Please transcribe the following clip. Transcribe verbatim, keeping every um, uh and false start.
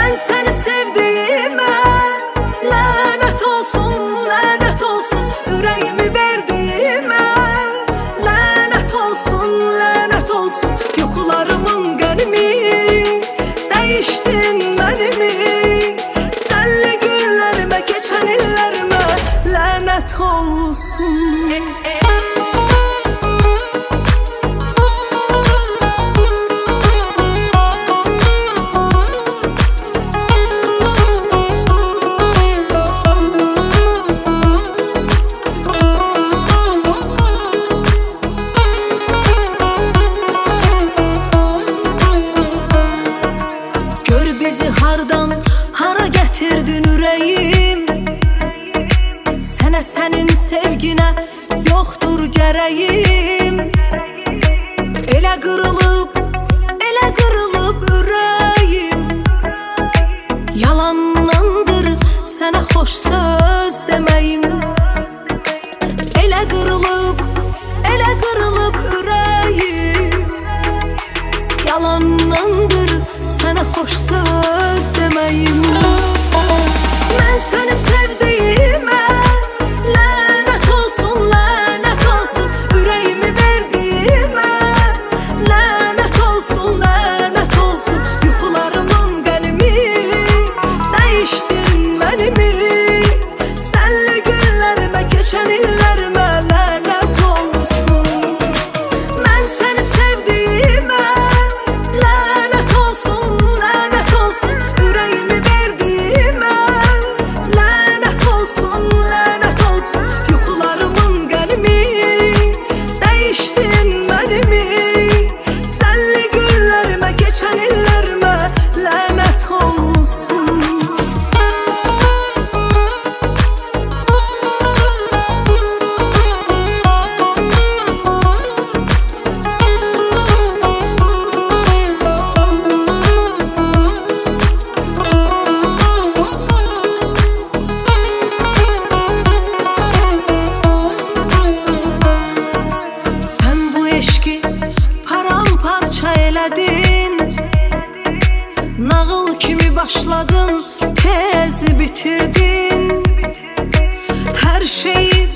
Mən səni sevdiyimə lənət olsun, lənət olsun. Ürəyimi verdiyimə lənət olsun, lənət olsun. Yuxularımın qənimi dəyişdin mənimi. Sənli günlərimə, keçən illərimə lənət olsun. e, e. Hardan hara gətirdin ürəyim? Sənə, sənin sevginə yoxdur gərəyim. Elə qırılıb, elə qırılıb ürəyim. Yalandandır sənə xoş söz deməyim. Elə qırılıb, elə qırılıb ürəyim. Yalandandır sənə xoş söz deməyim. Mən səni sevdiyimə lənət olsun, lənət olsun. Ürəyimi verdiyimə lənət olsun, lənət olsun. Yuxularımın qənimi dəyişdin mənimi. Sənli günlərimə, keçən illərimə lənət olsun. Mən səni sevdiyimə lənət olsun, lənət olsun. Ürəyimi verdiyimə lənət olsun, lənət olsun. Yuxularımın qənimi dəyişdin mənimi. Sənli günlərimə, keçən illərimə lənət olsun. Nağıl kimi başladın, tez bitirdin. Hər şeyi